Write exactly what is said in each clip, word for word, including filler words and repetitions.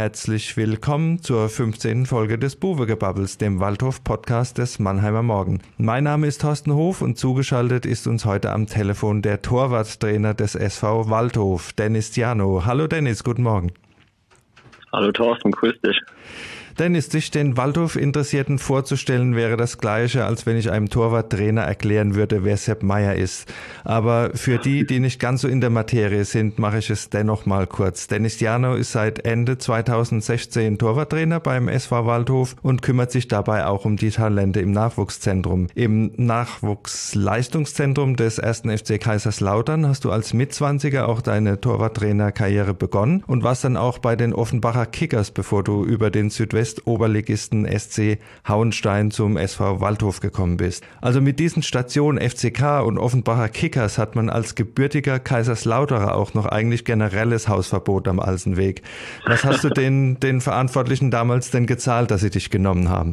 herzlich willkommen zur fünfzehnten Folge des Buwegebabbels, dem Waldhof-Podcast des Mannheimer Morgen. Mein Name ist Thorsten Hof und zugeschaltet ist uns heute am Telefon der Torwarttrainer des S V Waldhof, Dennis Diano. Hallo Dennis, guten Morgen. Hallo Thorsten, grüß dich. Dennis, dich den Waldhof-Interessierten vorzustellen, wäre das Gleiche, als wenn ich einem Torwarttrainer erklären würde, wer Sepp Maier ist. Aber für die, die nicht ganz so in der Materie sind, mache ich es dennoch mal kurz. Dennis Diano ist seit Ende zweitausendsechzehn Torwarttrainer beim S V Waldhof und kümmert sich dabei auch um die Talente im Nachwuchszentrum. Im Nachwuchsleistungszentrum des ersten F C Kaiserslautern hast du als Mitzwanziger auch deine Torwarttrainerkarriere begonnen und warst dann auch bei den Offenbacher Kickers, bevor du über den Südwest Oberligisten S C Hauenstein zum S V Waldhof gekommen bist. Also mit diesen Stationen F C K und Offenbacher Kickers hat man als gebürtiger Kaiserslauterer auch noch eigentlich generelles Hausverbot am Alsenweg. Was hast du den, den Verantwortlichen damals denn gezahlt, dass sie dich genommen haben?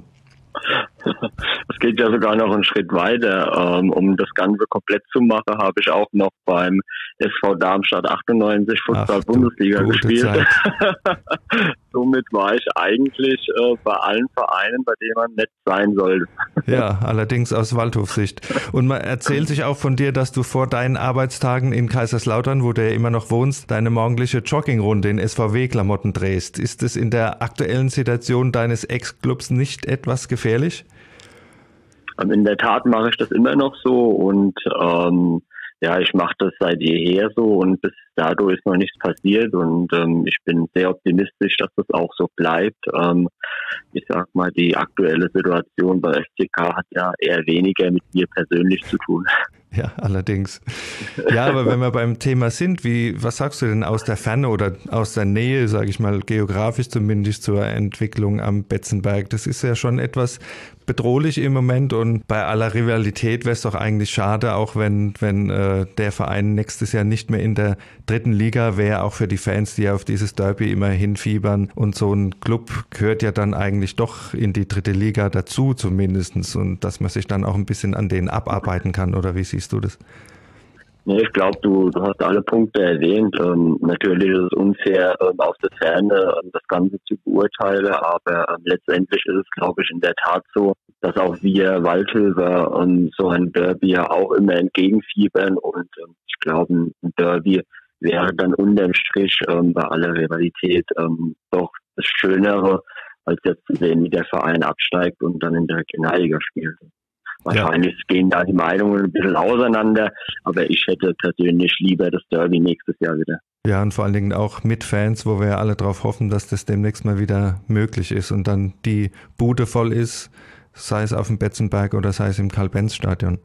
Es geht ja sogar noch einen Schritt weiter. Ähm, um das Ganze komplett zu machen, habe ich auch noch beim S V Darmstadt achtundneunzig Fußball-Bundesliga gespielt. Somit war ich eigentlich äh, bei allen Vereinen, bei denen man nett sein sollte. Ja, allerdings aus Waldhofsicht. Und man erzählt sich auch von dir, dass du vor deinen Arbeitstagen in Kaiserslautern, wo du ja immer noch wohnst, deine morgendliche Joggingrunde in S V W-Klamotten drehst. Ist es in der aktuellen Situation deines Ex-Clubs nicht etwas gefährlich? In der Tat mache ich das immer noch so und ähm, ja, ich mache das seit jeher so und bis dato ist noch nichts passiert und ähm, ich bin sehr optimistisch, dass das auch so bleibt. Ähm, ich sag mal, die aktuelle Situation bei F C K hat ja eher weniger mit mir persönlich zu tun. Ja, allerdings. Ja, aber wenn wir beim Thema sind, wie, was sagst du denn aus der Ferne oder aus der Nähe, sage ich mal, geografisch zumindest zur Entwicklung am Betzenberg? Das ist ja schon etwas bedrohlich im Moment und bei aller Rivalität wäre es doch eigentlich schade, auch wenn, wenn äh, der Verein nächstes Jahr nicht mehr in der dritten Liga wäre, auch für die Fans, die ja auf dieses Derby immer hinfiebern. Und so ein Club gehört ja dann eigentlich doch in die dritte Liga dazu zumindestens und dass man sich dann auch ein bisschen an denen abarbeiten kann, oder wie siehst du das? Nee, ich glaube, du, du hast alle Punkte erwähnt. Ähm, natürlich ist es unfair, ähm, aus der Ferne ähm, das Ganze zu beurteilen, aber ähm, letztendlich ist es, glaube ich, in der Tat so, dass auch wir Waldhöfer ähm, so ein Derby ja auch immer entgegenfiebern und ähm, ich glaube, ein Derby wäre dann unterm Strich ähm, bei aller Rivalität ähm, doch das Schönere, als jetzt zu sehen, wie der Verein absteigt und dann in der Regionalliga spielt. Wahrscheinlich ja. Gehen da die Meinungen ein bisschen auseinander, aber ich hätte persönlich lieber das Derby nächstes Jahr wieder. Ja, und vor allen Dingen auch mit Fans, wo wir ja alle darauf hoffen, dass das demnächst mal wieder möglich ist und dann die Bude voll ist, sei es auf dem Betzenberg oder sei es im Karl-Benz-Stadion.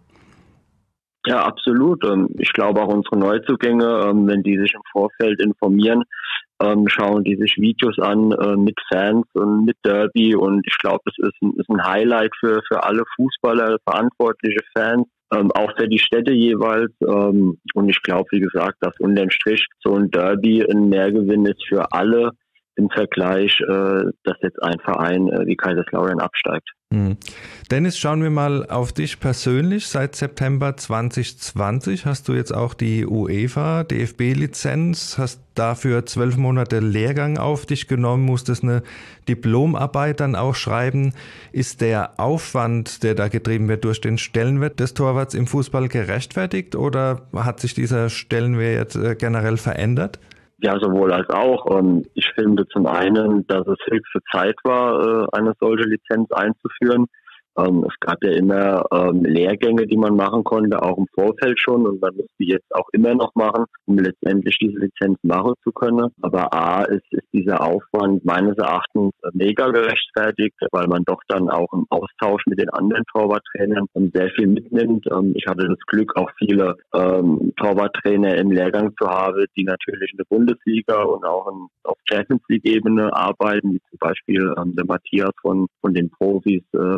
Ja, absolut. Ich glaube auch unsere Neuzugänge, wenn die sich im Vorfeld informieren, schauen die sich Videos an mit Fans und mit Derby und ich glaube, es ist ein, ist ein Highlight für, für alle Fußballer, verantwortliche Fans, auch für die Städte jeweils und ich glaube, wie gesagt, dass unterm Strich so ein Derby ein Mehrgewinn ist für alle im Vergleich, dass jetzt ein Verein wie Kaiserslautern absteigt. Hm. Dennis, schauen wir mal auf dich persönlich. Seit September zwanzig zwanzig hast du jetzt auch die UEFA D F B-Lizenz, hast dafür zwölf Monate Lehrgang auf dich genommen, musstest eine Diplomarbeit dann auch schreiben. Ist der Aufwand, der da getrieben wird durch den Stellenwert des Torwarts im Fußball gerechtfertigt oder hat sich dieser Stellenwert generell verändert? Ja, sowohl als auch. Ich finde zum einen, dass es höchste Zeit war, eine solche Lizenz einzuführen. Es gab ja immer Lehrgänge, die man machen konnte, auch im Vorfeld schon. Und man muss die jetzt auch immer noch machen, um letztendlich diese Lizenz machen zu können. Aber A, ist, ist dieser Aufwand meines Erachtens mega gerechtfertigt, weil man doch dann auch im Austausch mit den anderen Torwarttrainern sehr viel mitnimmt. Ich hatte das Glück, auch viele ähm, Torwarttrainer im Lehrgang zu haben, die natürlich in der Bundesliga und auch in, auf Champions League-Ebene arbeiten, wie zum Beispiel ähm, der Matthias von, von den Profis äh, Borussia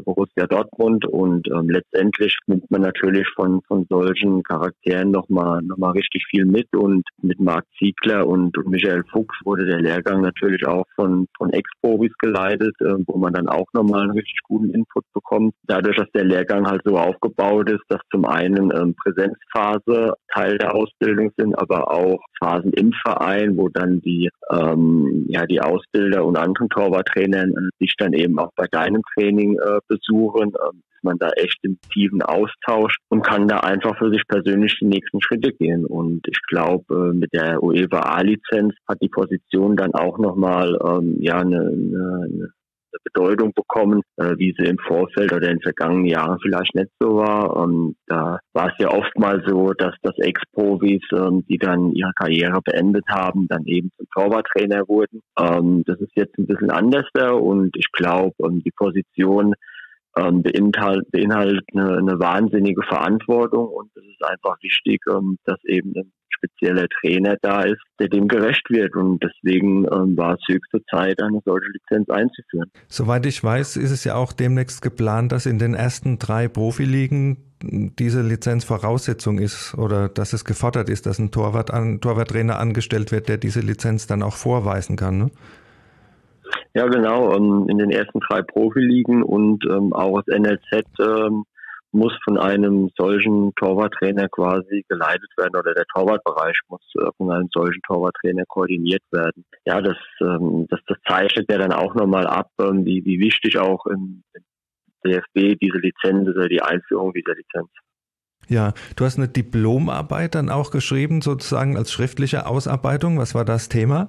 Dortmund und ähm, letztendlich nimmt man natürlich von von solchen Charakteren nochmal noch mal richtig viel mit und mit Marc Ziegler und, und Michael Fuchs wurde der Lehrgang natürlich auch von von Ex-Profis geleitet, äh, wo man dann auch nochmal einen richtig guten Input bekommt. Dadurch, dass der Lehrgang halt so aufgebaut ist, dass zum einen ähm, Präsenzphase Teil der Ausbildung sind, aber auch Phasen im Verein, wo dann die ähm, ja die Ausbilder und anderen Torwarttrainern äh, sich dann eben auch bei deinem Training äh, besuchen, äh, ist man da echt im tiefen Austausch und kann da einfach für sich persönlich die nächsten Schritte gehen. Und ich glaube, äh, mit der UEFA A-Lizenz hat die Position dann auch nochmal ähm, ja eine, eine, eine Bedeutung bekommen, äh, wie sie im Vorfeld oder in den vergangenen Jahren vielleicht nicht so war. Und da war es ja oftmals so, dass das Ex-Profis, ähm, die dann ihre Karriere beendet haben, dann eben zum Torwarttrainer wurden. Ähm, das ist jetzt ein bisschen anders und ich glaube, ähm, die Position ähm, beinhalt, beinhaltet eine, eine wahnsinnige Verantwortung und es ist einfach wichtig, ähm, dass eben ein spezieller Trainer da ist, der dem gerecht wird und deswegen ähm, war es höchste Zeit, eine solche Lizenz einzuführen. Soweit ich weiß, ist es ja auch demnächst geplant, dass in den ersten drei Profiligen diese Lizenz Voraussetzung ist oder dass es gefordert ist, dass ein Torwart an, Torwarttrainer angestellt wird, der diese Lizenz dann auch vorweisen kann, ne? Ja, genau. In den ersten drei Profiligen und ähm, auch das N L Z ähm, muss von einem solchen Torwarttrainer quasi geleitet werden oder der Torwartbereich muss äh, von einem solchen Torwarttrainer koordiniert werden. Ja, das, ähm, das, das zeichnet ja dann auch nochmal ab, ähm, wie, wie wichtig auch im, im D F B diese Lizenz oder die Einführung dieser Lizenz. Ja, du hast eine Diplomarbeit dann auch geschrieben, sozusagen als schriftliche Ausarbeitung. Was war das Thema?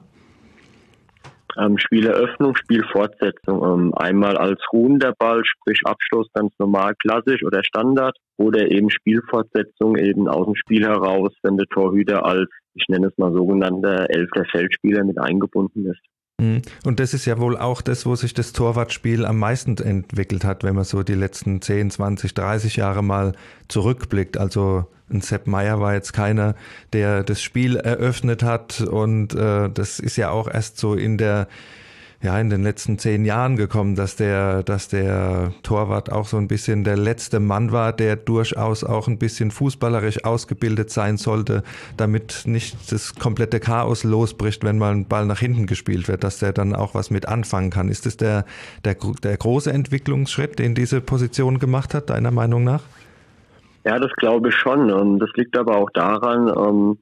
Ähm, Spieleröffnung, Spielfortsetzung. Ähm, einmal als ruhender Ball, sprich Abschluss ganz normal, klassisch oder Standard oder eben Spielfortsetzung eben aus dem Spiel heraus, wenn der Torhüter als, ich nenne es mal sogenannter elfter Feldspieler mit eingebunden ist. Und das ist ja wohl auch das, wo sich das Torwartspiel am meisten entwickelt hat, wenn man so die letzten zehn, zwanzig, dreißig Jahre mal zurückblickt. Also ein Sepp Maier war jetzt keiner, der das Spiel eröffnet hat und äh, das ist ja auch erst so in der ja in den letzten zehn Jahren gekommen, dass der dass der Torwart auch so ein bisschen der letzte Mann war, der durchaus auch ein bisschen fußballerisch ausgebildet sein sollte, damit nicht das komplette Chaos losbricht, wenn mal ein Ball nach hinten gespielt wird, dass der dann auch was mit anfangen kann. Ist das der der der große Entwicklungsschritt, den diese Position gemacht hat, deiner Meinung nach? Ja, das glaube ich schon. Das liegt aber auch daran,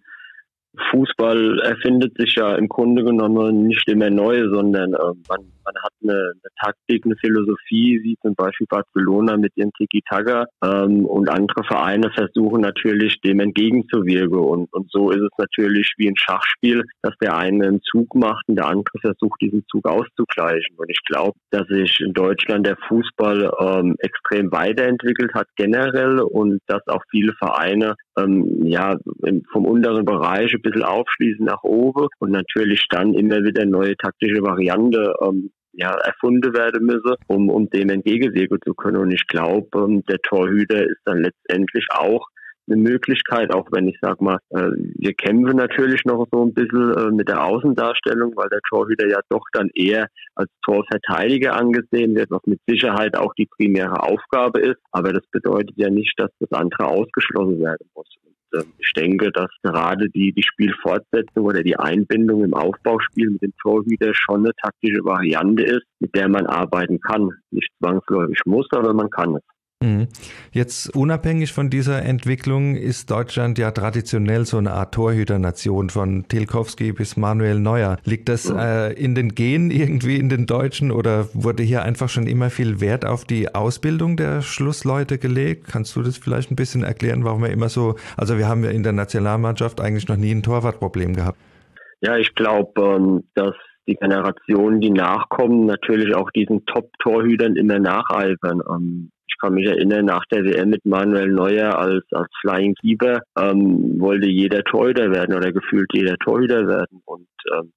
Fußball erfindet sich ja im Grunde genommen nicht immer neu, sondern äh, man, man hat eine, eine Taktik, eine Philosophie, wie zum Beispiel Barcelona mit ihrem Tiki-Taka ähm, und andere Vereine versuchen natürlich dem entgegenzuwirken und, und so ist es natürlich wie ein Schachspiel, dass der eine einen Zug macht und der andere versucht, diesen Zug auszugleichen und ich glaube, dass sich in Deutschland der Fußball ähm, extrem weiterentwickelt hat generell und dass auch viele Vereine ähm, ja vom unteren Bereich ein bisschen aufschließen nach oben und natürlich dann immer wieder neue taktische Variante ähm, ja, erfunden werden müsse, um, um dem entgegenwirken zu können. Und ich glaube, ähm, der Torhüter ist dann letztendlich auch eine Möglichkeit, auch wenn ich sag mal, äh, wir kämpfen natürlich noch so ein bisschen äh, mit der Außendarstellung, weil der Torhüter ja doch dann eher als Torverteidiger angesehen wird, was mit Sicherheit auch die primäre Aufgabe ist. Aber das bedeutet ja nicht, dass das andere ausgeschlossen werden muss. Und, äh, ich denke, dass gerade die, die Spielfortsetzung oder die Einbindung im Aufbauspiel mit dem Torhüter schon eine taktische Variante ist, mit der man arbeiten kann. Nicht zwangsläufig muss, aber man kann es. Jetzt unabhängig von dieser Entwicklung ist Deutschland ja traditionell so eine Art Torhüternation von Tilkowski bis Manuel Neuer. Liegt das äh, in den Genen irgendwie in den Deutschen oder wurde hier einfach schon immer viel Wert auf die Ausbildung der Schlussleute gelegt? Kannst du das vielleicht ein bisschen erklären, warum wir immer so, also wir haben ja in der Nationalmannschaft eigentlich noch nie ein Torwartproblem gehabt. Ja, ich glaube, dass die Generationen, die nachkommen, natürlich auch diesen Top-Torhütern immer nacheifern. Ich kann mich erinnern, nach der W M mit Manuel Neuer als, als Flying Keeper ähm, wollte jeder Torhüter werden oder gefühlt jeder Torhüter werden. Und ähm,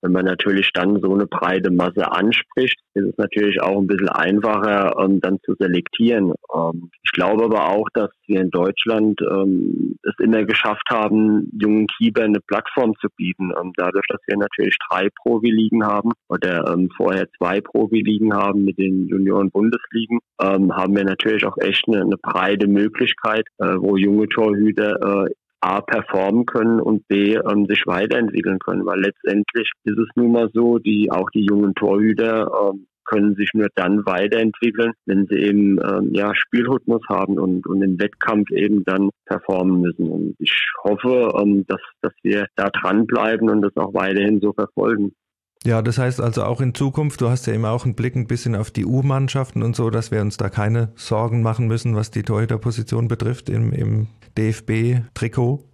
wenn man natürlich dann so eine breite Masse anspricht, ist es natürlich auch ein bisschen einfacher, ähm, dann zu selektieren. Ähm, ich glaube aber auch, dass wir in Deutschland ähm, es immer geschafft haben, jungen Keepern eine Plattform zu bieten. Ähm, dadurch, dass wir natürlich drei Profiligen haben oder ähm, vorher zwei Profiligen haben mit den Junioren-Bundesligen, ähm, haben wir natürlich auch echt eine, eine breite Möglichkeit, äh, wo junge Torhüter äh, A, performen können und B, ähm, sich weiterentwickeln können, weil letztendlich ist es nun mal so, die auch die jungen Torhüter ähm, können sich nur dann weiterentwickeln, wenn sie eben ähm, ja Spielrhythmus haben und, und im Wettkampf eben dann performen müssen. Und ich hoffe, ähm, dass, dass wir da dranbleiben und das auch weiterhin so verfolgen. Ja, das heißt also auch in Zukunft, du hast ja immer auch einen Blick ein bisschen auf die U-Mannschaften und so, dass wir uns da keine Sorgen machen müssen, was die Torhüterposition betrifft im, im D F B-Trikot.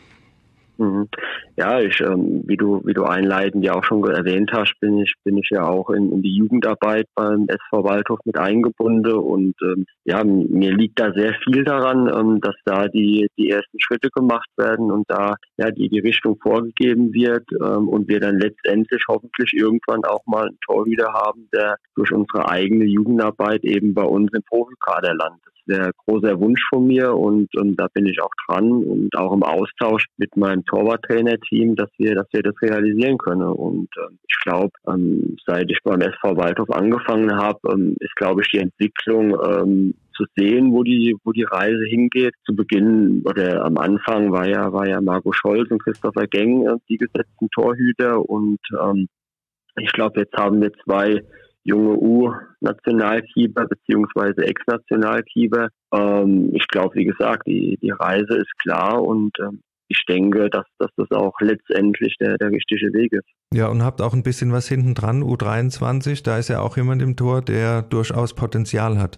Mhm. Ja, ich, ähm, wie du, wie du einleitend ja auch schon erwähnt hast, bin ich, bin ich ja auch in, in die Jugendarbeit beim S V Waldhof mit eingebunden und ähm, ja, mir liegt da sehr viel daran, ähm, dass da die, die ersten Schritte gemacht werden und da ja die, die Richtung vorgegeben wird ähm, und wir dann letztendlich hoffentlich irgendwann auch mal einen Torhüter haben, der durch unsere eigene Jugendarbeit eben bei uns im Profikader landet. Der großer Wunsch von mir und, und da bin ich auch dran und auch im Austausch mit meinem Torwarttrainerteam, dass wir, dass wir das realisieren können. Und ähm, ich glaube, ähm, seit ich beim S V Waldhof angefangen habe, ähm, ist, glaube ich, die Entwicklung ähm, zu sehen, wo die, wo die Reise hingeht. Zu Beginn oder am Anfang war ja, war ja Marco Scholz und Christopher Geng äh, die gesetzten Torhüter und ähm, ich glaube, jetzt haben wir zwei junge U-Nationalkeeper beziehungsweise Ex-Nationalkeeper. Ähm, ich glaube, wie gesagt, die, die Reise ist klar und ähm, ich denke, dass, dass das auch letztendlich der, der richtige Weg ist. Ja, und habt auch ein bisschen was hinten dran, U dreiundzwanzig, da ist ja auch jemand im Tor, der durchaus Potenzial hat.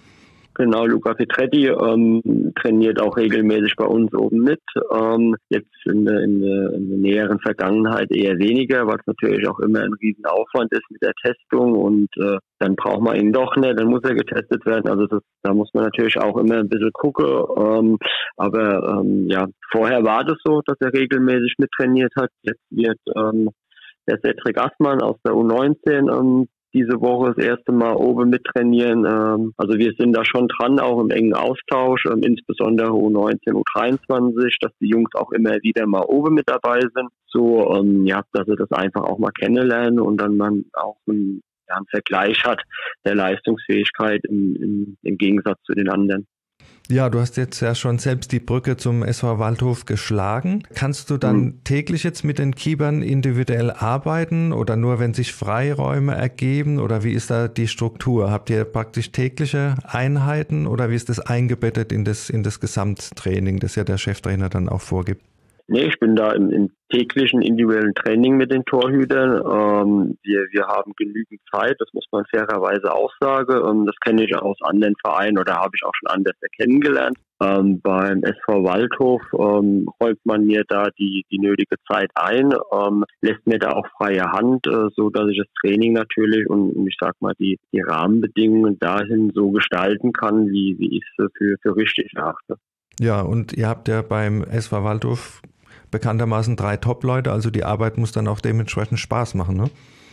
Genau, Luca Petretti ähm, trainiert auch regelmäßig bei uns oben mit. Ähm, jetzt in der, in, der, in der näheren Vergangenheit eher weniger, weil es natürlich auch immer ein riesen Aufwand ist mit der Testung und äh, dann braucht man ihn doch nicht, dann muss er getestet werden. Also das, da muss man natürlich auch immer ein bisschen gucken. Ähm, aber ähm, ja, vorher war das so, dass er regelmäßig mittrainiert hat. Jetzt wird ähm, der Cedric Assmann aus der U neunzehn ähm, diese Woche das erste Mal oben mittrainieren. Also wir sind da schon dran, auch im engen Austausch, insbesondere U neunzehn, U dreiundzwanzig, dass die Jungs auch immer wieder mal oben mit dabei sind. So, ja, dass sie das einfach auch mal kennenlernen und dann man auch einen, ja, einen Vergleich hat der Leistungsfähigkeit im, im, im Gegensatz zu den anderen. Ja, du hast jetzt ja schon selbst die Brücke zum S V Waldhof geschlagen. Kannst du dann mhm. täglich jetzt mit den Keepern individuell arbeiten oder nur, wenn sich Freiräume ergeben? Oder wie ist da die Struktur? Habt ihr praktisch tägliche Einheiten oder wie ist das eingebettet in das, in das Gesamttraining, das ja der Cheftrainer dann auch vorgibt? Nee, ich bin da im, im täglichen individuellen Training mit den Torhütern. Ähm, wir, wir haben genügend Zeit, das muss man fairerweise auch sagen. Ähm, das kenne ich aus anderen Vereinen oder habe ich auch schon anders kennengelernt. Ähm, beim S V Waldhof ähm, räumt man mir da die, die nötige Zeit ein, ähm, lässt mir da auch freie Hand, äh, so dass ich das Training natürlich und, und ich sag mal die, die Rahmenbedingungen dahin so gestalten kann, wie, wie ich es für, für richtig erachte. Ja, und ihr habt ja beim S V Waldhof bekanntermaßen drei Top-Leute, also die Arbeit muss dann auch dementsprechend Spaß machen, ne?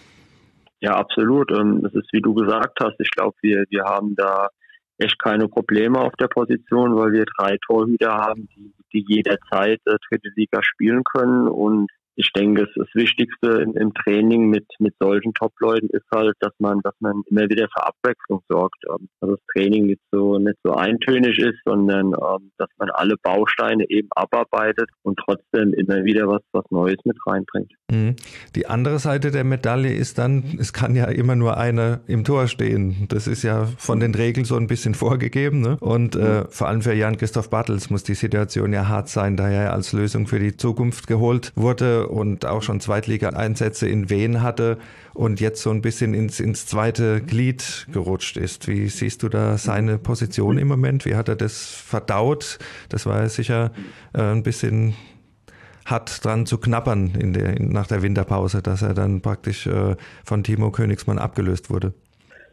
Ja, absolut. Das ist, wie du gesagt hast, ich glaube, wir, wir haben da echt keine Probleme auf der Position, weil wir drei Torhüter haben, die, die jederzeit äh, dritte Liga spielen können und ich denke, das Wichtigste im, im Training mit, mit solchen Top-Leuten ist halt, dass man, dass man immer wieder für Abwechslung sorgt. Ähm, dass das Training nicht so, nicht so eintönig ist, sondern ähm, dass man alle Bausteine eben abarbeitet und trotzdem immer wieder was, was Neues mit reinbringt. Mhm. Die andere Seite der Medaille ist dann, es kann ja immer nur einer im Tor stehen. Das ist ja von den Regeln so ein bisschen vorgegeben, ne? Und äh, vor allem für Jan-Christoph Bartels muss die Situation ja hart sein, da er als Lösung für die Zukunft geholt wurde und auch schon Zweitliga-Einsätze in Wien hatte und jetzt so ein bisschen ins, ins zweite Glied gerutscht ist. Wie siehst du da seine Position im Moment? Wie hat er das verdaut? Das war ja sicher äh, ein bisschen hart dran zu knabbern in der, in, nach der Winterpause, dass er dann praktisch äh, von Timo Königsmann abgelöst wurde.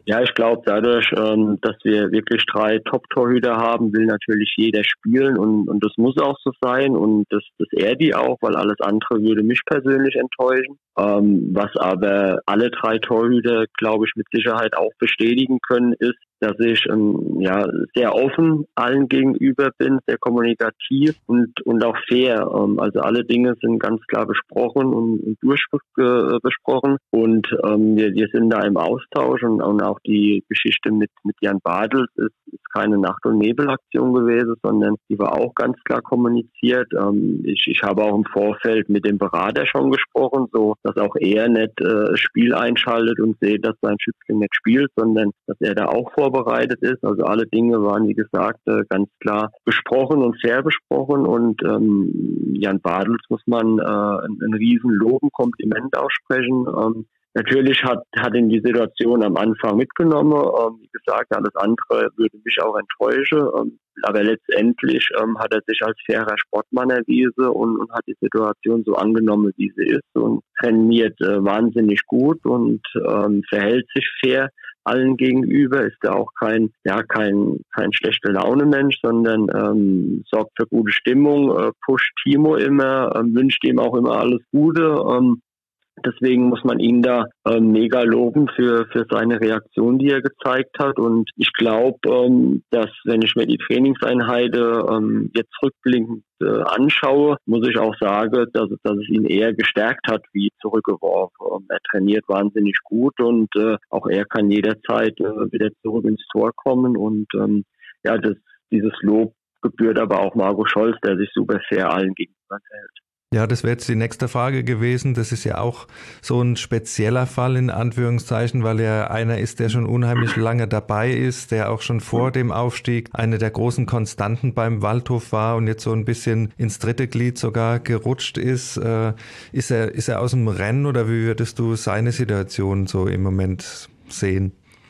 Ja, ich glaube, dadurch, ähm, dass wir wirklich drei Top-Torhüter haben, will natürlich jeder spielen und, und das muss auch so sein und das, das ehrt die auch, weil alles andere würde mich persönlich enttäuschen. Ähm, was aber alle drei Torhüter, glaube ich, mit Sicherheit auch bestätigen können, ist, dass ich ähm, ja sehr offen allen gegenüber bin, sehr kommunikativ und und auch fair. Ähm, also alle Dinge sind ganz klar besprochen und, und durchbesprochen und ähm, wir, wir sind da im Austausch und, und auch die Geschichte mit mit Jan Bartels ist, ist keine Nacht- und Nebelaktion gewesen, sondern die war auch ganz klar kommuniziert. Ähm, ich, ich habe auch im Vorfeld mit dem Berater schon gesprochen, so dass auch er nicht äh, das Spiel einschaltet und sieht, dass sein Schützling nicht spielt, sondern dass er da auch vorbereitet ist. Also alle Dinge waren, wie gesagt, äh, ganz klar besprochen und fair besprochen und ähm, Jan Bartels muss man äh, ein, ein riesen Lob und Kompliment aussprechen. Ähm, Natürlich hat, hat ihn die Situation am Anfang mitgenommen. Ähm, wie gesagt, alles andere würde mich auch enttäuschen. Ähm, aber letztendlich ähm, hat er sich als fairer Sportmann erwiesen und, und hat die Situation so angenommen, wie sie ist und trainiert äh, wahnsinnig gut und ähm, verhält sich fair allen gegenüber, ist da auch kein, ja, kein, kein schlechter Laune-Mensch, sondern ähm, sorgt für gute Stimmung, äh, pusht Timo immer, ähm, wünscht ihm auch immer alles Gute. Ähm, Deswegen muss man ihn da ähm, mega loben für für seine Reaktion, die er gezeigt hat. Und ich glaube, ähm, dass wenn ich mir die Trainingseinheiten ähm, jetzt rückblickend äh, anschaue, muss ich auch sagen, dass, dass es ihn eher gestärkt hat wie zurückgeworfen. Ähm, er trainiert wahnsinnig gut und äh, auch er kann jederzeit äh, wieder zurück ins Tor kommen. Und ähm, ja, das, dieses Lob gebührt aber auch Marco Scholz, der sich super fair allen gegenüber verhält. Ja, das wäre jetzt die nächste Frage gewesen. Das ist ja auch so ein spezieller Fall in Anführungszeichen, weil er einer ist, der schon unheimlich lange dabei ist, der auch schon vor dem Aufstieg eine der großen Konstanten beim Waldhof war und jetzt so ein bisschen ins dritte Glied sogar gerutscht ist. Äh, ist er, ist er aus dem Rennen oder wie würdest du seine Situation so im Moment sehen?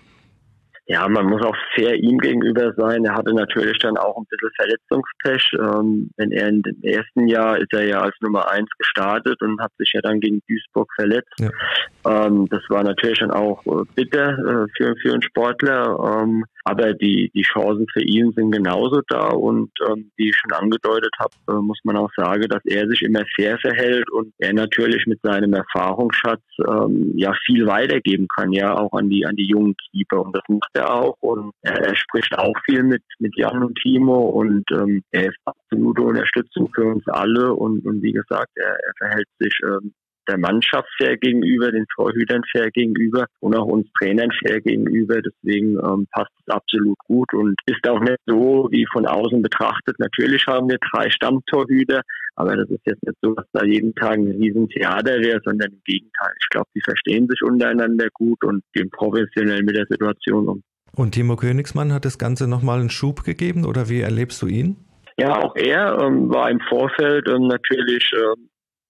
Ja, man muss auch fair ihm gegenüber sein. Er hatte natürlich dann auch ein bisschen Verletzungspech. Ähm, wenn er in dem ersten Jahr ist er ja als Nummer eins gestartet und hat sich ja dann gegen Duisburg verletzt. Ja. Ähm, das war natürlich dann auch äh, bitter äh, für, für einen Sportler. Ähm, aber die, die Chancen für ihn sind genauso da und ähm, wie ich schon angedeutet habe, äh, muss man auch sagen, dass er sich immer fair verhält und er natürlich mit seinem Erfahrungsschatz ähm, ja viel weitergeben kann, ja auch an die an die jungen Keeper und das macht er auch und er, er spricht auch viel mit mit Jan und Timo und ähm, er ist absolute Unterstützung für uns alle und, und wie gesagt, er, er verhält sich ähm, der Mannschaft fair gegenüber, den Torhütern fair gegenüber und auch uns Trainern fair gegenüber. Deswegen ähm, passt es absolut gut und ist auch nicht so wie von außen betrachtet. Natürlich haben wir drei Stammtorhüter, aber das ist jetzt nicht so, dass da jeden Tag ein riesen Theater wäre, sondern im Gegenteil. Ich glaube, die verstehen sich untereinander gut und gehen professionell mit der Situation um. Und Timo Königsmann hat das Ganze nochmal einen Schub gegeben oder wie erlebst du ihn? Ja, auch er ähm, war im Vorfeld ähm, natürlich ähm,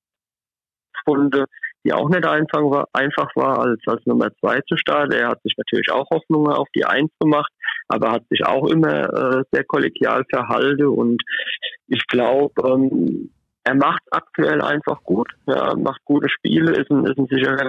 Runde, die auch nicht einfach war, einfach war als, als Nummer zwei zu starten. Er hat sich natürlich auch Hoffnungen auf die Eins gemacht, aber hat sich auch immer äh, sehr kollegial verhalten und ich glaube, ähm, er macht aktuell einfach gut, ja, macht gute Spiele, ist ein, ist ein sicherer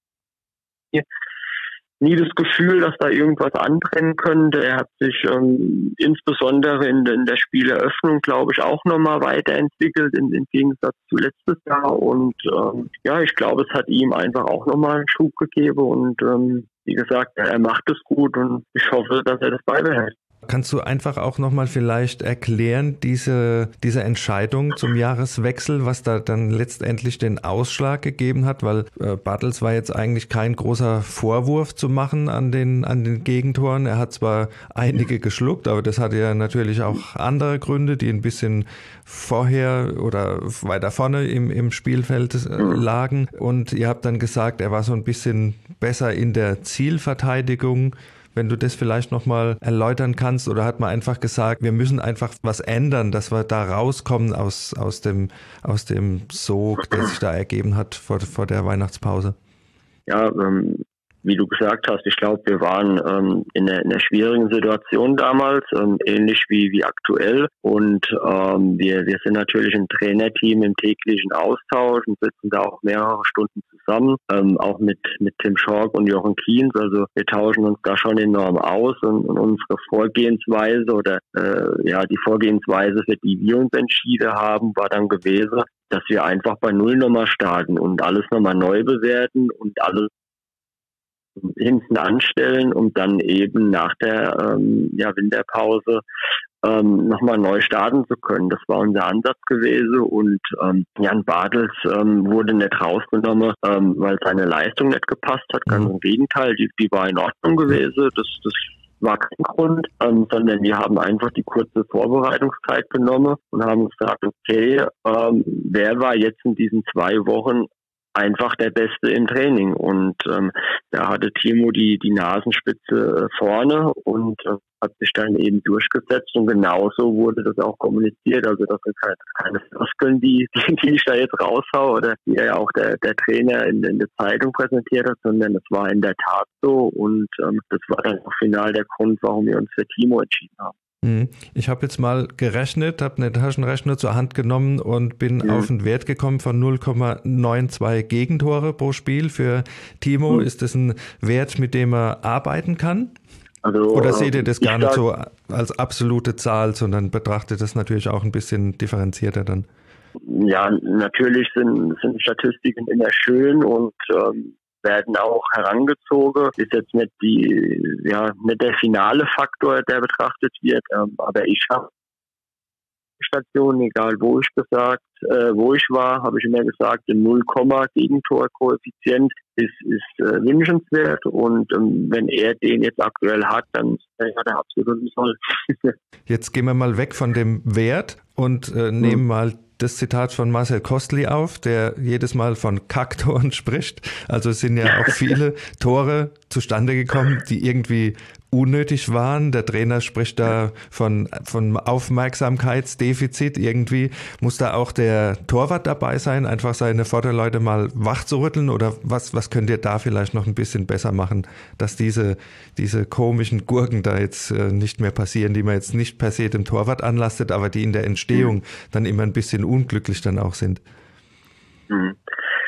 nie das Gefühl, dass da irgendwas antrennen könnte. Er hat sich ähm, insbesondere in, in der Spieleröffnung, glaube ich, auch nochmal weiterentwickelt im, im Gegensatz zu letztes Jahr. Und ähm, ja, ich glaube, es hat ihm einfach auch nochmal einen Schub gegeben. Und ähm, wie gesagt, er macht es gut und ich hoffe, dass er das beibehält. Kannst du einfach auch nochmal vielleicht erklären, diese, diese Entscheidung zum Jahreswechsel, was da dann letztendlich den Ausschlag gegeben hat? Weil äh, Bartels war jetzt eigentlich kein großer Vorwurf zu machen an den, an den Gegentoren. Er hat zwar einige geschluckt, aber das hatte ja natürlich auch andere Gründe, die ein bisschen vorher oder weiter vorne im, im Spielfeld äh, lagen. Und ihr habt dann gesagt, er war so ein bisschen besser in der Zielverteidigung. Wenn du das vielleicht nochmal erläutern kannst, oder hat man einfach gesagt, wir müssen einfach was ändern, dass wir da rauskommen aus, aus dem, aus dem Sog, der sich da ergeben hat vor, vor der Weihnachtspause? Ja, ähm, wie du gesagt hast, ich glaube, wir waren ähm, in, einer, in einer schwierigen Situation damals, ähm, ähnlich wie, wie aktuell. Und ähm, wir, wir sind natürlich ein Trainerteam im täglichen Austausch und sitzen da auch mehrere Stunden zusammen, ähm, auch mit, mit Tim Schork und Jochen Kienz. Also wir tauschen uns da schon enorm aus und, und unsere Vorgehensweise oder äh, ja die Vorgehensweise, für die wir uns entschieden haben, war dann gewesen, dass wir einfach bei Null nochmal starten und alles nochmal neu bewerten und alles hinten anstellen, um dann eben nach der ähm, ja, Winterpause ähm, nochmal neu starten zu können. Das war unser Ansatz gewesen und ähm, Jan Bartels ähm, wurde nicht rausgenommen, ähm, weil seine Leistung nicht gepasst hat. Ganz im Gegenteil, die, die war in Ordnung gewesen. Das, das war kein Grund, ähm, sondern wir haben einfach die kurze Vorbereitungszeit genommen und haben gesagt, okay, ähm, wer war jetzt in diesen zwei Wochen einfach der Beste im Training und ähm, da hatte Timo die die Nasenspitze vorne und äh, hat sich dann eben durchgesetzt und genauso wurde das auch kommuniziert. Also das sind keine, keine Floskeln, die, die, die ich da jetzt raushaue oder die ja auch der, der Trainer in, in der Zeitung präsentiert hat, sondern das war in der Tat so und ähm, das war dann auch final der Grund, warum wir uns für Timo entschieden haben. Ich habe jetzt mal gerechnet, habe einen Taschenrechner zur Hand genommen und bin mhm. auf einen Wert gekommen von null Komma zweiundneunzig Gegentore pro Spiel. Für Timo mhm. ist das ein Wert, mit dem er arbeiten kann? Also, Oder seht ihr das gar nicht so als absolute Zahl, sondern betrachtet das natürlich auch ein bisschen differenzierter dann? Ja, natürlich sind, sind Statistiken immer schön und ähm, werden auch herangezogen. Ist jetzt nicht die, ja, nicht der finale Faktor, der betrachtet wird, ähm, aber ich habe Stationen, egal wo ich gesagt, äh, wo ich war, habe ich immer gesagt, ein null Komma Gegentorkoeffizient ist, ist äh, wünschenswert und ähm, wenn er den jetzt aktuell hat, dann äh, hat er absolut nicht soll. Jetzt gehen wir mal weg von dem Wert und äh, nehmen hm. mal das Zitat von Marcel Kostli auf, der jedes Mal von Kacktoren spricht. Also es sind ja auch viele Tore zustande gekommen, die irgendwie unnötig waren. Der Trainer spricht da von, von Aufmerksamkeitsdefizit. Irgendwie muss da auch der Torwart dabei sein, einfach seine Vorderleute mal wach zu rütteln oder was, was könnt ihr da vielleicht noch ein bisschen besser machen, dass diese, diese komischen Gurken da jetzt äh, nicht mehr passieren, die man jetzt nicht per se dem Torwart anlastet, aber die in der Entstehung mhm. dann immer ein bisschen unglücklich dann auch sind. Mhm.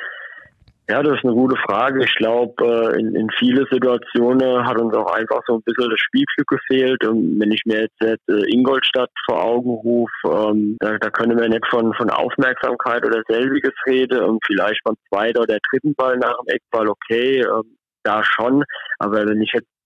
Ja, das ist eine gute Frage. Ich glaube, in, in viele Situationen hat uns auch einfach so ein bisschen das Spielglück gefehlt. Und wenn ich mir jetzt, jetzt Ingolstadt vor Augen rufe, ähm, da, da können wir nicht von, von Aufmerksamkeit oder selbiges reden. Und vielleicht beim zweiten oder dritten Ball nach dem Eckball, okay, ähm, da schon. Aber wenn ich jetzt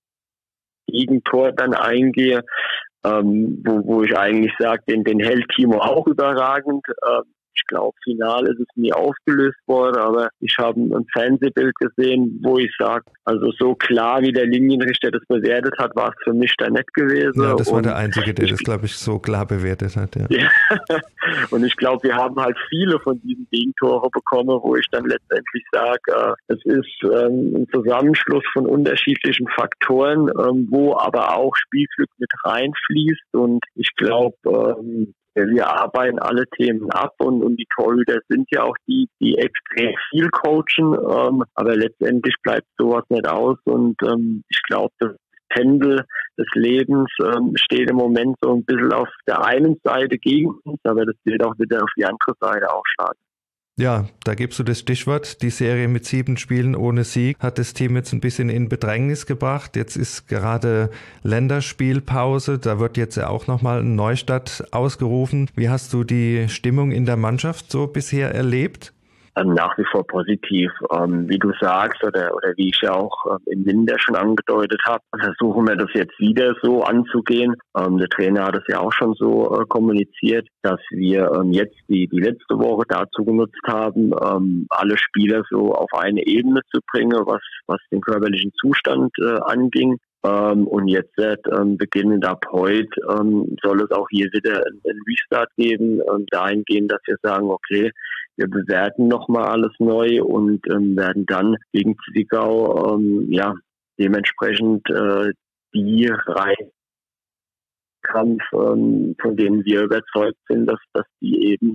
gegen Tor dann eingehe, ähm, wo, wo ich eigentlich sage, den, den hält Timo auch überragend, ähm, ich glaube, final ist es nie aufgelöst worden, aber ich habe ein Fernsehbild gesehen, wo ich sage, also so klar wie der Linienrichter das bewertet hat, war es für mich da nicht gewesen. Ja, das war und der Einzige, der das, glaube ich, so klar bewertet hat. Ja. Ja. Und ich glaube, wir haben halt viele von diesen Gegentore bekommen, wo ich dann letztendlich sage, äh, es ist ähm, ein Zusammenschluss von unterschiedlichen Faktoren, ähm, wo aber auch Spielglück mit reinfließt und ich glaube, ähm, wir arbeiten alle Themen ab und, und die Torhüter sind ja auch die, die extrem viel coachen, ähm, aber letztendlich bleibt sowas nicht aus und ähm, ich glaube, das Pendel des Lebens ähm, steht im Moment so ein bisschen auf der einen Seite gegen uns, aber das wird auch wieder auf die andere Seite aufschlagen. Ja, da gibst du das Stichwort. Die Serie mit sieben Spielen ohne Sieg hat das Team jetzt ein bisschen in Bedrängnis gebracht. Jetzt ist gerade Länderspielpause. Da wird jetzt ja auch nochmal ein Neustart ausgerufen. Wie hast du die Stimmung in der Mannschaft so bisher erlebt? Nach wie vor positiv. Ähm, wie du sagst oder oder wie ich ja auch ähm, im Winter schon angedeutet habe, versuchen wir das jetzt wieder so anzugehen. Ähm, der Trainer hat es ja auch schon so äh, kommuniziert, dass wir ähm, jetzt die die letzte Woche dazu genutzt haben, ähm, alle Spieler so auf eine Ebene zu bringen, was was den körperlichen Zustand äh, anging. Ähm, und jetzt ähm, beginnend ab heute ähm, soll es auch hier wieder einen Restart geben, ähm, dahingehend, dass wir sagen, okay, wir bewerten nochmal alles neu und ähm, werden dann gegen Zwickau ähm, ja dementsprechend äh, die Reihe Kampf, ähm, von denen wir überzeugt sind, dass, dass die eben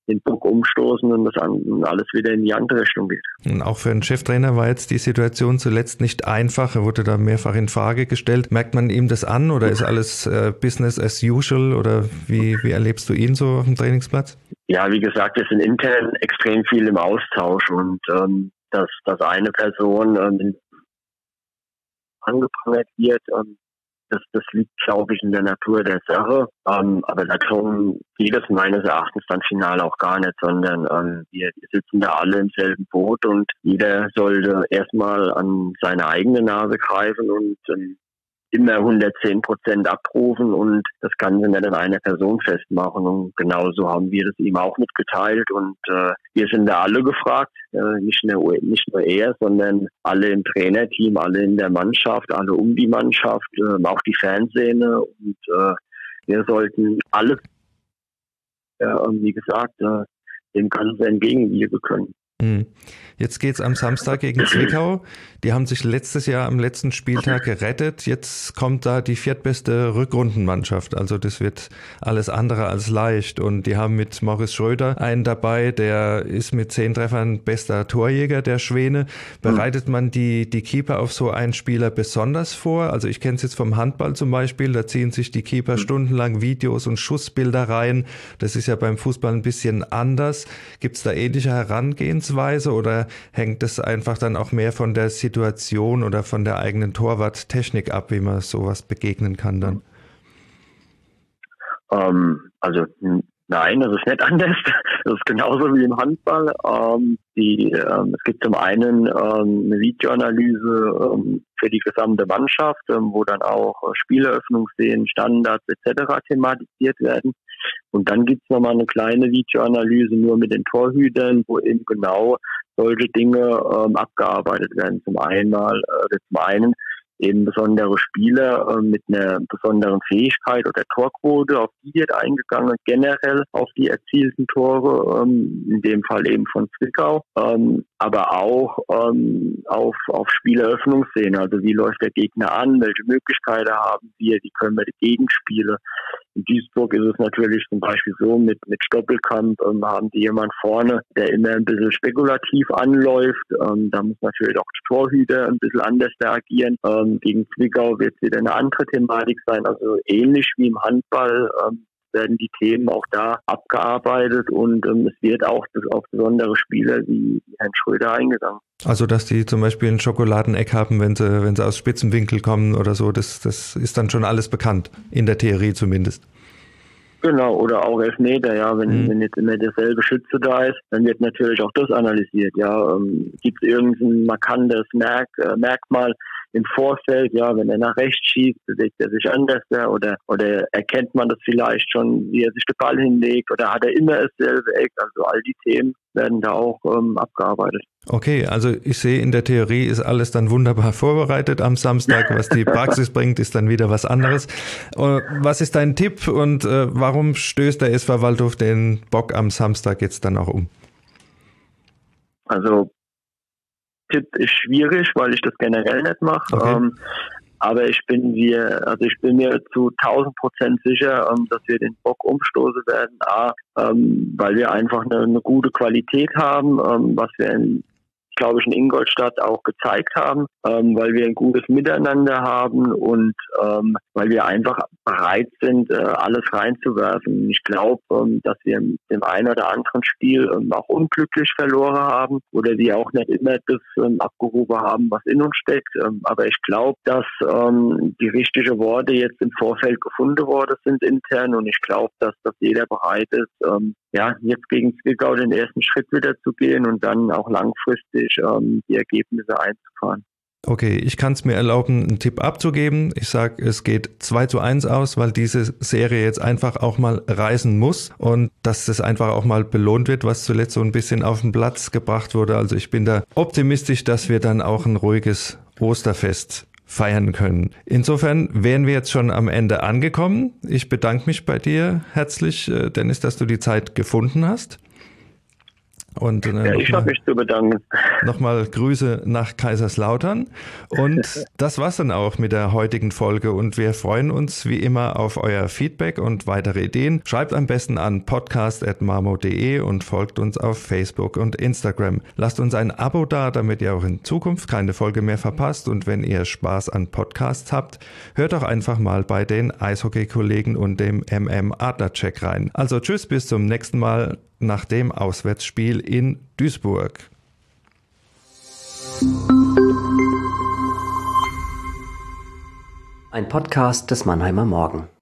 den Bock umstoßen und das an, alles wieder in die andere Richtung geht. Und auch für einen Cheftrainer war jetzt die Situation zuletzt nicht einfach. Er wurde da mehrfach in Frage gestellt. Merkt man ihm das an oder ist alles äh, Business as usual oder wie, wie erlebst du ihn so auf dem Trainingsplatz? Ja, wie gesagt, wir sind intern extrem viel im Austausch und ähm, dass, dass eine Person ähm, angeprangert wird, ähm, Das, das liegt, glaube ich, in der Natur der Sache. Ähm, aber darum geht es meines Erachtens dann final auch gar nicht, sondern ähm, wir, wir sitzen da alle im selben Boot und jeder sollte erstmal an seine eigene Nase greifen und ähm, immer hundertzehn Prozent abrufen und das Ganze nicht an einer Person festmachen. Und genauso haben wir das ihm auch mitgeteilt. Und äh, wir sind da alle gefragt, äh, nicht nur, nicht nur er, sondern alle im Trainerteam, alle in der Mannschaft, alle um die Mannschaft, äh, auch die Fanszene. Und äh, wir sollten alles, äh, wie gesagt, äh, dem Ganzen entgegenwirken können. Jetzt geht's am Samstag gegen Zwickau. Die haben sich letztes Jahr am letzten Spieltag gerettet. Jetzt kommt da die viertbeste Rückrundenmannschaft. Also das wird alles andere als leicht. Und die haben mit Maurice Schröder einen dabei, der ist mit zehn Treffern bester Torjäger der Schwäne. Bereitet man die, die Keeper auf so einen Spieler besonders vor? Also ich kenne es jetzt vom Handball zum Beispiel. Da ziehen sich die Keeper stundenlang Videos und Schussbilder rein. Das ist ja beim Fußball ein bisschen anders. Gibt's da ähnliche Herangehensweise oder hängt es einfach dann auch mehr von der Situation oder von der eigenen Torwarttechnik ab, wie man sowas begegnen kann dann? Ähm, also nein, das ist nicht anders. Das ist genauso wie im Handball. Ähm, die, ähm, es gibt zum einen ähm, eine Videoanalyse ähm, für die gesamte Mannschaft, ähm, wo dann auch äh, Spieleröffnungsszenen, Standards et cetera thematisiert werden. Und dann gibt es nochmal eine kleine Videoanalyse nur mit den Torhütern, wo eben genau solche Dinge ähm, abgearbeitet werden. Zum einen, äh, zum einen eben besondere Spieler äh, mit einer besonderen Fähigkeit oder Torquote, auf die wird eingegangen, generell auf die erzielten Tore, ähm, in dem Fall eben von Zwickau, ähm, aber auch ähm, auf, auf Spieleröffnungsszenen, also wie läuft der Gegner an, welche Möglichkeiten haben wir, wie können wir die Gegenspiele. In Duisburg ist es natürlich zum Beispiel so, mit, mit Stoppelkamp ähm, haben die jemand vorne, der immer ein bisschen spekulativ anläuft. Ähm, da muss natürlich auch der Torhüter ein bisschen anders agieren. Ähm, gegen Zwickau wird es wieder eine andere Thematik sein. Also ähnlich wie im Handball ähm, werden die Themen auch da abgearbeitet und ähm, es wird auch auf besondere Spieler wie Herrn Schröder eingegangen. Also dass die zum Beispiel ein Schokoladeneck haben, wenn sie, wenn sie aus Spitzenwinkel kommen oder so, das, das ist dann schon alles bekannt, in der Theorie zumindest. Genau, oder auch Elfmeter, ja, wenn, mhm. wenn jetzt immer derselbe Schütze da ist, dann wird natürlich auch das analysiert, ja. Ähm, gibt es irgendein markantes Merk, äh, Merkmal im Vorfeld, ja, wenn er nach rechts schießt, bewegt er sich anders, ja, oder, oder erkennt man das vielleicht schon, wie er sich den Ball hinlegt, oder hat er immer dasselbe Eck, also all die Themen werden da auch ähm, abgearbeitet. Okay, also ich sehe, in der Theorie ist alles dann wunderbar vorbereitet am Samstag. Was die Praxis bringt, ist dann wieder was anderes. Was ist dein Tipp und äh, warum stößt der S V Waldhof den Bock am Samstag jetzt dann auch um? Also Tipp ist schwierig, weil ich das generell nicht mache. Okay. Ähm, aber ich bin mir, also ich bin mir zu tausend Prozent sicher, ähm, dass wir den Bock umstoßen werden. A, ähm, weil wir einfach eine, eine gute Qualität haben, ähm, was wir in glaube ich, in Ingolstadt auch gezeigt haben, ähm, weil wir ein gutes Miteinander haben und ähm, weil wir einfach bereit sind, äh, alles reinzuwerfen. Ich glaube, ähm, dass wir mit dem einen oder anderen Spiel ähm, auch unglücklich verloren haben oder wir auch nicht immer das ähm, abgehoben haben, was in uns steckt. Ähm, aber ich glaube, dass ähm, die richtigen Worte jetzt im Vorfeld gefunden worden sind intern und ich glaube, dass, dass jeder bereit ist, ähm, ja, jetzt gegen Zwickau den ersten Schritt wieder zu gehen und dann auch langfristig ähm, die Ergebnisse einzufahren. Okay, ich kann es mir erlauben, einen Tipp abzugeben. Ich sage, es geht zwei zu eins aus, weil diese Serie jetzt einfach auch mal reißen muss und dass das einfach auch mal belohnt wird, was zuletzt so ein bisschen auf den Platz gebracht wurde. Also ich bin da optimistisch, dass wir dann auch ein ruhiges Osterfest feiern können. Insofern wären wir jetzt schon am Ende angekommen. Ich bedanke mich bei dir herzlich, Dennis, dass du die Zeit gefunden hast. Und äh, ja, ich habe mich zu bedanken. Nochmal Grüße nach Kaiserslautern. Und das war's dann auch mit der heutigen Folge. Und wir freuen uns wie immer auf euer Feedback und weitere Ideen. Schreibt am besten an podcast at marmo punkt de und folgt uns auf Facebook und Instagram. Lasst uns ein Abo da, damit ihr auch in Zukunft keine Folge mehr verpasst. Und wenn ihr Spaß an Podcasts habt, hört doch einfach mal bei den Eishockey-Kollegen und dem M M Adlercheck rein. Also tschüss, bis zum nächsten Mal nach dem Auswärtsspiel in Duisburg. Ein Podcast des Mannheimer Morgen.